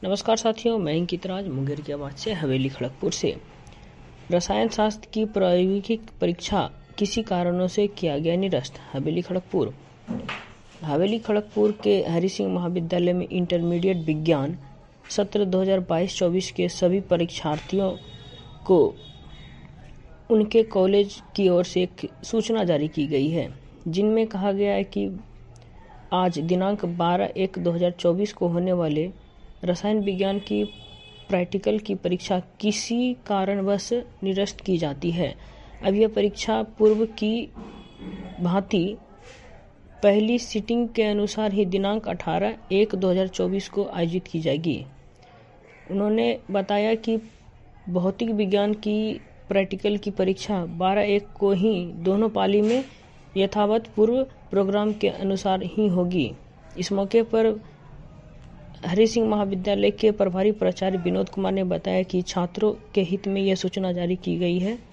नमस्कार साथियों, मैं अंकित राज मुंगेर की आवाज़ से हवेली खड़गपुर से। रसायन शास्त्र की प्रायोगिक परीक्षा किसी कारणों से किया गया निरस्त। हवेली खड़गपुर के हरि सिंह महाविद्यालय में इंटरमीडिएट विज्ञान सत्र 2022-24 के सभी परीक्षार्थियों को उनके कॉलेज की ओर से एक सूचना जारी की गई है, जिनमें कहा गया है कि आज दिनांक 12/1/2024 को होने वाले रसायन विज्ञान की प्रैक्टिकल की परीक्षा किसी कारणवश निरस्त की जाती है। अब यह परीक्षा पूर्व की भांति पहली सीटिंग के अनुसार ही दिनांक 18/1/2024 को आयोजित की जाएगी। उन्होंने बताया कि भौतिक विज्ञान की प्रैक्टिकल की परीक्षा 12/1 को ही दोनों पाली में यथावत पूर्व प्रोग्राम के अनुसार ही होगी। इस मौके पर हरि सिंह महाविद्यालय के प्रभारी प्राचार्य विनोद कुमार ने बताया कि छात्रों के हित में यह सूचना जारी की गई है।